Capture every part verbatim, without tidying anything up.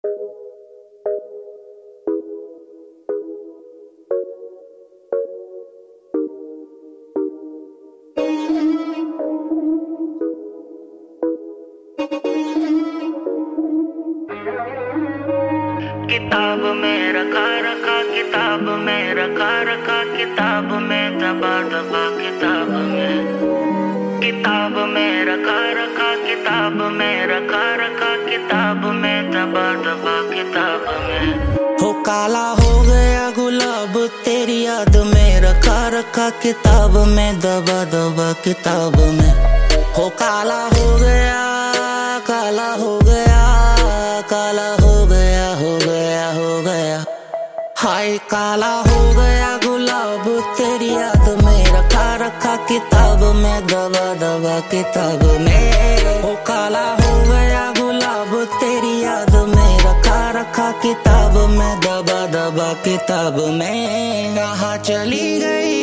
किताब में रखा रखा किताब में रखा रखा किताब में दबा दबा किताब में किताब में रखा रखा किताब में रखा रखा किताब में दबा दबा किताब में। हो काला हो गया गुलाब तेरी याद में रखा रखा किताब में दबा दबा किताब में। हो काला हो गया काला हो गया काला हो गया हो गया हो गया हाय काला हो गया गुलाब तेरी याद में रखा रखा किताब में दबा दबा किताब में। हो काला हो गया गुलाब तेरी याद में रखा रखा किताब में दबा दबा किताब में। कहाँ चली गई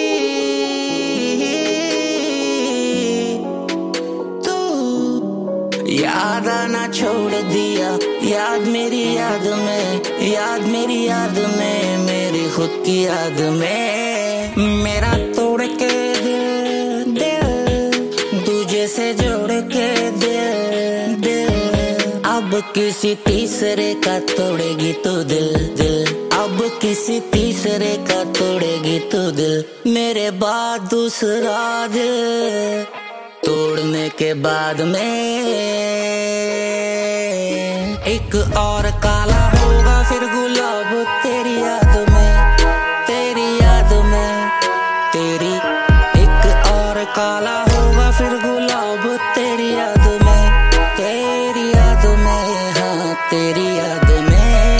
याद आना छोड़ दिया याद मेरी याद में याद मेरी याद में मेरी खुद की याद में। मेरा तोड़ के दिल दिल दूजे से जोड़ के दिल दिल अब किसी तीसरे का तोड़ेगी तो दिल दिल अब किसी तीसरे का तोड़ेगी तो दिल। मेरे बाद दूसरा दिल तोड़ने के बाद में एक और काला होगा फिर गुलाब तेरी याद में तेरी याद में तेरी। एक और काला होगा फिर गुलाब तेरी याद में तेरी याद में हाँ तेरी याद में।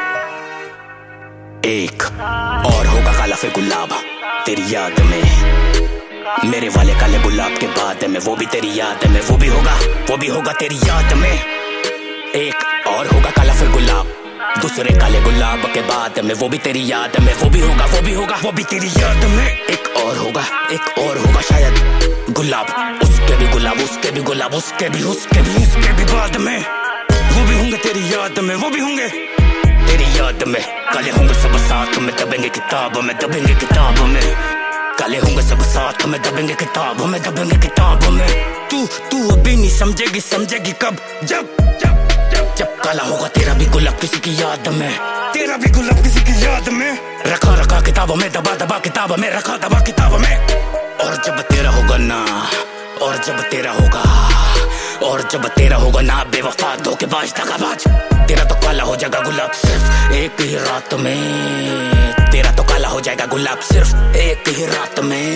एक और होगा काला फिर गुलाब तेरी याद में मेरे वाले काले गुलाब के बाद में वो भी तेरी याद में वो भी होगा वो भी होगा तेरी याद में। एक और होगा काला फिर गुलाब दूसरे काले गुलाब के बाद में वो भी तेरी याद में वो भी होगा वो भी होगा वो भी तेरी याद में। एक और होगा एक और होगा शायद गुलाब उसके भी गुलाब उसके भी गुलाब उसके भी उसके भी उसके भी बाद में वो भी होंगे तेरी याद में वो भी होंगे तेरी याद में। काले होंगे सब साथ में दबेंगे किताब में दबेंगे किताब में काले होंगे सब साथ में दबेंगे किताब में दबेंगे किताब में। तू तू अभी नहीं समझेगी समझेगी कब जब जब जब जब काला होगा तेरा भी गुलाब किसी की याद में तेरा भी गुलाब किसी की याद में रखा रखा किताब में दबा दबा किताब में रखा दबा किताब में। और जब तेरा होगा ना और जब तेरा होगा और जब तेरा होगा ना बेवफा धोखेबाज दगाबाज तेरा तो काला हो जाएगा गुलाब सिर्फ एक ही रात में तेरा तो काला हो जाएगा गुलाब सिर्फ एक ही रात में।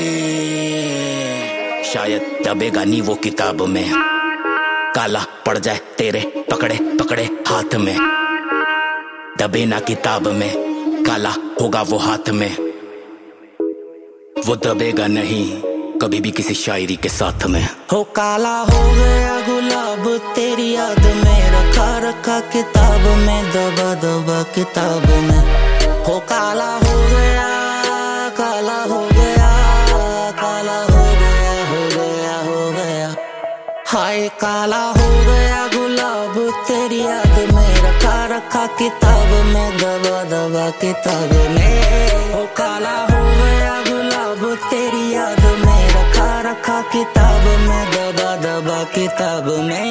शायद दबेगा नहीं वो किताब में काला पड़ जाए तेरे पकड़े पकड़े हाथ में दबे ना किताब में काला होगा वो हाथ में वो दबेगा नहीं कभी भी किसी शायरी के साथ में। हो काला हो गया गुलाब तेरी याद में रखा रखा किताब में दबा दबा किताब में। हो काला हो गया काला हो गया काला हो गया हो गया हो गया हाय काला हो गया गुलाब तेरी याद में रखा रखा किताब में दबा दबा किताब में। हो काला हो गया गुलाब तेरी याद में रखा रखा किताब में दबा दबा किताब में।